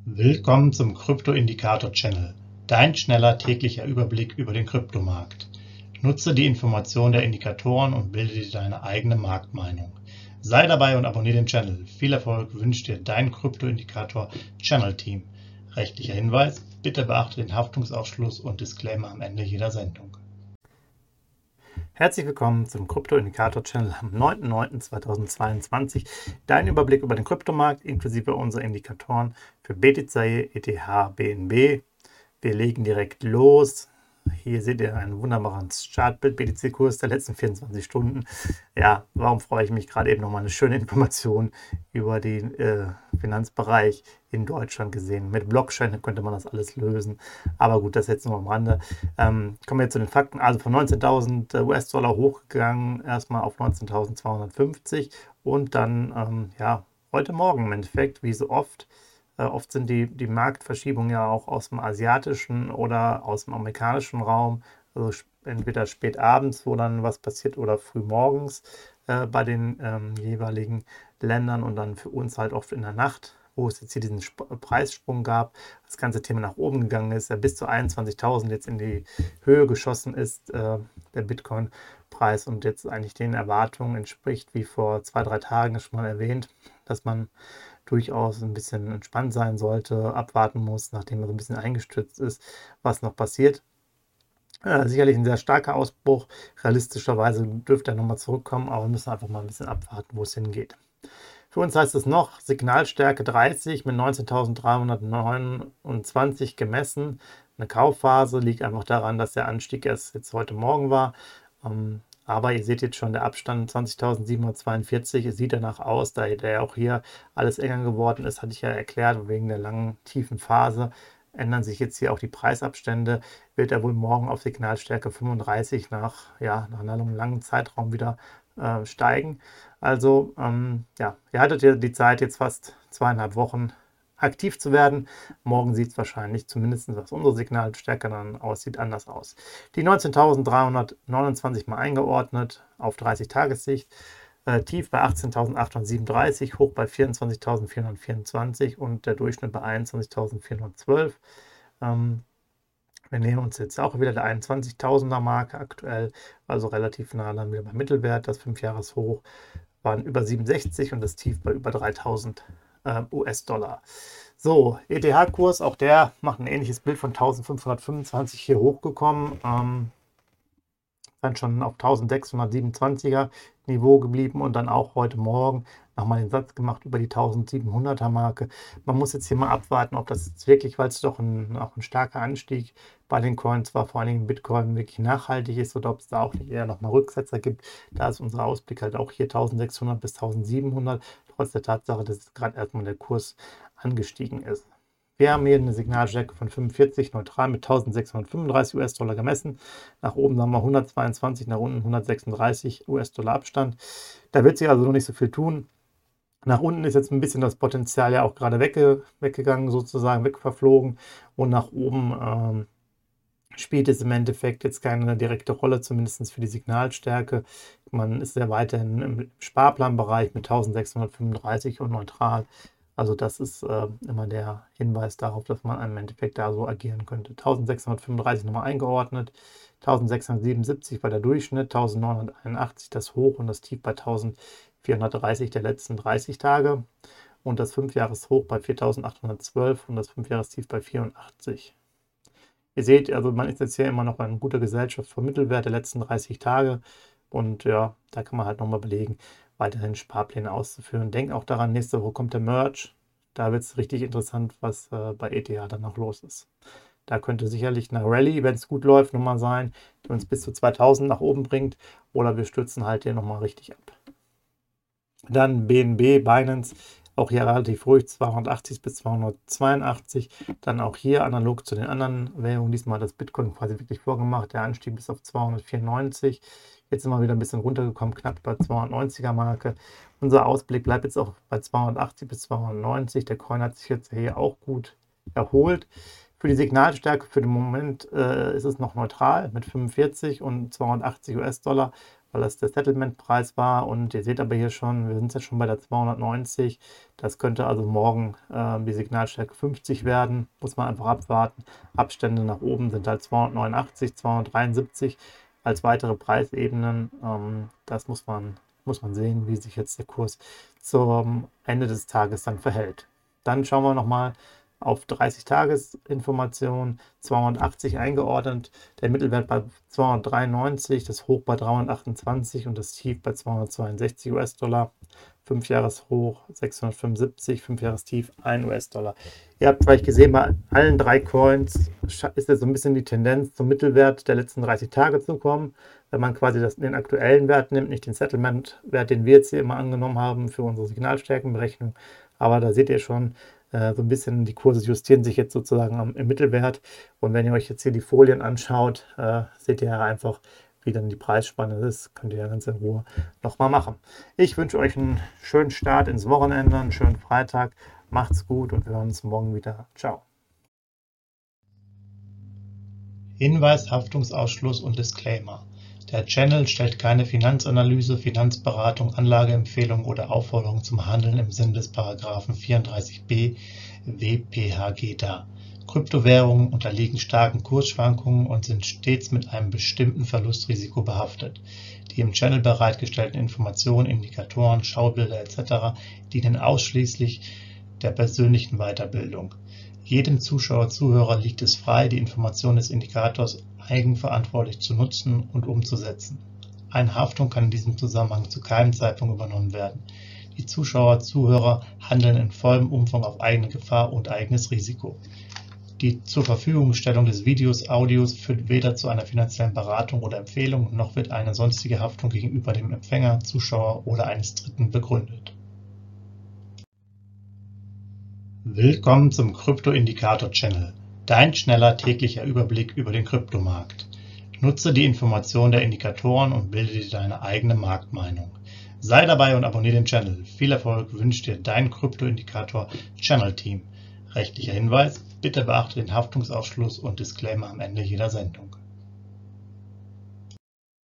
Willkommen zum Krypto-Indikator-Channel, dein schneller täglicher Überblick über den Kryptomarkt. Nutze die Informationen der Indikatoren und bilde dir deine eigene Marktmeinung. Sei dabei und abonniere den Channel. Viel Erfolg wünscht dir dein Krypto-Indikator-Channel-Team. Rechtlicher Hinweis: Bitte beachte den Haftungsausschluss und Disclaimer am Ende jeder Sendung. Herzlich willkommen zum Krypto-Indikator-Channel am 9.9.2022. Dein Überblick über den Kryptomarkt inklusive unserer Indikatoren für BTC, ETH, BNB. Wir legen direkt los. Hier seht ihr ein wunderbares Chartbild, BTC-Kurs der letzten 24 Stunden. Ja, warum freue ich mich gerade eben nochmal eine schöne Information über den Finanzbereich in Deutschland gesehen. Mit Blockchain könnte man das alles lösen. Aber gut, das jetzt nur am Rande. Kommen wir jetzt zu den Fakten. Also von 19.000 US-Dollar hochgegangen, erstmal auf 19.250 und dann, heute Morgen im Endeffekt, wie so oft. Oft sind die Marktverschiebungen ja auch aus dem asiatischen oder aus dem amerikanischen Raum, also entweder spät abends, wo dann was passiert, oder früh morgens bei den jeweiligen Ländern und dann für uns halt oft in der Nacht, wo es jetzt hier diesen Preissprung gab, das ganze Thema nach oben gegangen ist, bis zu 21.000 jetzt in die Höhe geschossen ist, der Bitcoin-Preis, und jetzt eigentlich den Erwartungen entspricht, wie vor 2-3 Tagen schon mal erwähnt, dass man durchaus ein bisschen entspannt sein sollte, abwarten muss, nachdem er so ein bisschen eingestürzt ist, was noch passiert. Sicherlich ein sehr starker Ausbruch. Realistischerweise dürfte er nochmal zurückkommen, aber wir müssen einfach mal ein bisschen abwarten, wo es hingeht. Für uns heißt es noch Signalstärke 30 mit 19.329 gemessen. Eine Kaufphase, liegt einfach daran, dass der Anstieg erst jetzt heute Morgen war. Aber ihr seht jetzt schon, der Abstand 20.742, es sieht danach aus, da der auch hier alles enger geworden ist, hatte ich ja erklärt, wegen der langen, tiefen Phase ändern sich jetzt hier auch die Preisabstände, wird er wohl morgen auf Signalstärke 35 nach einem langen Zeitraum wieder steigen. Also, ihr hattet ja die Zeit, jetzt fast 2,5 Wochen aktiv zu werden. Morgen sieht es wahrscheinlich, zumindest was unsere Signalstärke dann aussieht, anders aus. Die 19.329 mal eingeordnet auf 30-Tagessicht. Tief bei 18.837, hoch bei 24.424 und der Durchschnitt bei 21.412. Wir nähern uns jetzt auch wieder der 21.000er Marke aktuell, also relativ nah dann wieder beim Mittelwert. Das 5-Jahres-Hoch waren über 67 und das Tief bei über 3.000 US-Dollar. So, ETH-Kurs, auch der macht ein ähnliches Bild von 1525 hier hochgekommen. Dann schon auf 1627er Niveau geblieben und dann auch heute Morgen nochmal den Satz gemacht über die 1700er Marke. Man muss jetzt hier mal abwarten, ob das jetzt wirklich, weil es doch auch ein starker Anstieg bei den Coins war, vor allen Dingen Bitcoin, wirklich nachhaltig ist, oder ob es da auch nicht eher nochmal Rücksetzer gibt. Da ist unser Ausblick halt auch hier 1600 bis 1700, trotz der Tatsache, dass gerade erstmal der Kurs angestiegen ist. Wir haben hier eine Signalstärke von 45, neutral mit 1635 US-Dollar gemessen. Nach oben haben wir 122, nach unten 136 US-Dollar Abstand. Da wird sich also noch nicht so viel tun. Nach unten ist jetzt ein bisschen das Potenzial ja auch gerade weggegangen, sozusagen wegverflogen. Und nach oben spielt es im Endeffekt jetzt keine direkte Rolle, zumindest für die Signalstärke. Man ist ja weiterhin im Sparplanbereich mit 1635 und neutral. Also das ist immer der Hinweis darauf, dass man im Endeffekt da so agieren könnte. 1635 nochmal eingeordnet, 1677 war der Durchschnitt, 1981 das Hoch und das Tief bei 1430 der letzten 30 Tage und das 5-Jahres-Hoch bei 4812 und das 5-Jahres-Tief bei 84. Ihr seht, also man ist jetzt hier immer noch in guter Gesellschaft vom Mittelwert der letzten 30 Tage und ja, da kann man halt nochmal belegen, weiterhin Sparpläne auszuführen. Denkt auch daran, nächste Woche kommt der Merge. Da wird es richtig interessant, was bei ETH dann noch los ist. Da könnte sicherlich eine Rallye, wenn es gut läuft, nochmal sein, die uns bis zu 2000 nach oben bringt. Oder wir stürzen halt hier nochmal richtig ab. Dann BNB, Binance, auch hier relativ ruhig, 280 bis 282. Dann auch hier analog zu den anderen Währungen, diesmal hat das Bitcoin quasi wirklich vorgemacht. Der Anstieg bis auf 294. Jetzt sind wir wieder ein bisschen runtergekommen, knapp bei 290er Marke. Unser Ausblick bleibt jetzt auch bei 280 bis 290. Der Coin hat sich jetzt hier auch gut erholt. Für die Signalstärke für den Moment ist es noch neutral mit 45 und 280 US-Dollar. weil das der Settlement-Preis war. Und ihr seht aber hier schon, wir sind jetzt schon bei der 290. Das könnte also morgen die Signalstärke 50 werden. Muss man einfach abwarten. Abstände nach oben sind halt 289, 273 als weitere Preisebenen. Das muss man sehen, wie sich jetzt der Kurs zum Ende des Tages dann verhält. Dann schauen wir nochmal auf 30-Tages-Informationen, 280 eingeordnet, der Mittelwert bei 293, das Hoch bei 328 und das Tief bei 262 US-Dollar. 5-Jahres-Hoch 675, 5-Jahres-Tief 1 US-Dollar. Ihr habt vielleicht gesehen, bei allen 3 Coins ist jetzt so ein bisschen die Tendenz zum Mittelwert der letzten 30 Tage zu kommen. Wenn man quasi den aktuellen Wert nimmt, nicht den Settlement-Wert, den wir jetzt hier immer angenommen haben für unsere Signalstärkenberechnung. Aber da seht ihr schon, so ein bisschen die Kurse justieren sich jetzt sozusagen im Mittelwert. Und wenn ihr euch jetzt hier die Folien anschaut, seht ihr ja einfach, wie dann die Preisspanne ist. Könnt ihr ja ganz in Ruhe nochmal machen. Ich wünsche euch einen schönen Start ins Wochenende, einen schönen Freitag. Macht's gut und wir hören uns morgen wieder. Ciao. Hinweis, Haftungsausschluss und Disclaimer. Der Channel stellt keine Finanzanalyse, Finanzberatung, Anlageempfehlung oder Aufforderung zum Handeln im Sinne des Paragraphen 34b WPHG dar. Kryptowährungen unterliegen starken Kursschwankungen und sind stets mit einem bestimmten Verlustrisiko behaftet. Die im Channel bereitgestellten Informationen, Indikatoren, Schaubilder etc. dienen ausschließlich der persönlichen Weiterbildung. Jedem Zuschauer/Zuhörer liegt es frei, die Information des Indikators eigenverantwortlich zu nutzen und umzusetzen. Eine Haftung kann in diesem Zusammenhang zu keinem Zeitpunkt übernommen werden. Die Zuschauer/Zuhörer handeln in vollem Umfang auf eigene Gefahr und eigenes Risiko. Die zur Verfügungstellung des Videos, Audios führt weder zu einer finanziellen Beratung oder Empfehlung, noch wird eine sonstige Haftung gegenüber dem Empfänger, Zuschauer oder eines Dritten begründet. Willkommen zum Krypto-Indikator-Channel, dein schneller täglicher Überblick über den Kryptomarkt. Nutze die Informationen der Indikatoren und bilde dir deine eigene Marktmeinung. Sei dabei und abonniere den Channel. Viel Erfolg wünscht dir dein Krypto-Indikator-Channel-Team. Rechtlicher Hinweis: Bitte beachte den Haftungsausschluss und Disclaimer am Ende jeder Sendung.